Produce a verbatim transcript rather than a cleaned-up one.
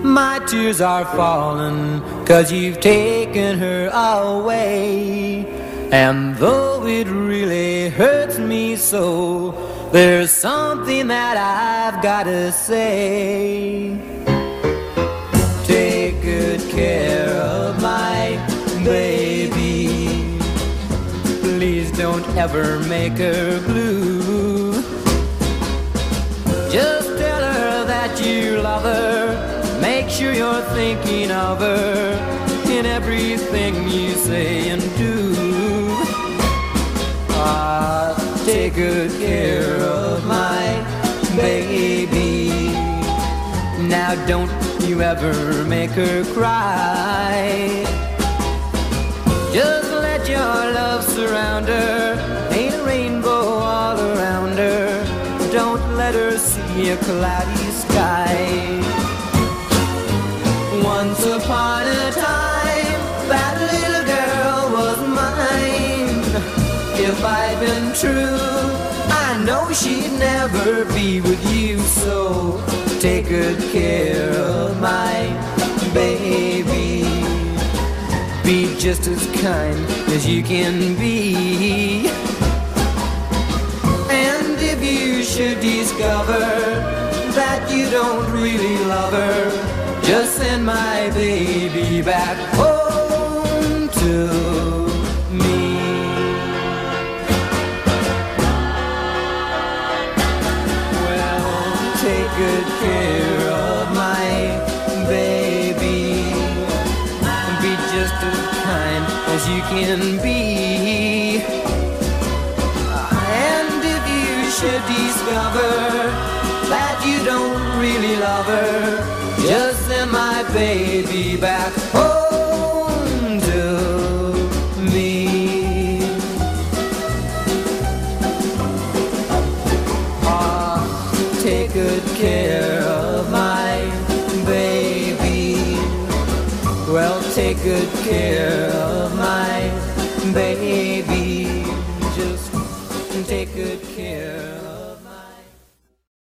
My tears are falling 'cause you've taken her away. And though it really hurts me so, there's something that I've gotta say. Take good care of my baby. Please don't ever make her blue. Just tell her that you love her. Make sure you're thinking of her in everything you say and do. Ah, take good care of my baby. Now don't you ever make her cry. Just let your love surround her. Paint a rainbow all around her. Don't let her see a cloudy sky. Once upon a time, that little girl was mine. If I'd been true, I know she'd never be with you. So take good care of my baby. Be just as kind as you can be. And if you should discover that you don't really love her, just send my baby back home to me. Well, take good care of my baby. Be just as kind as you can be. And if you should discover that you don't really love her, just send my baby back home to me. Ah, take good care of my baby. Well, take good care of my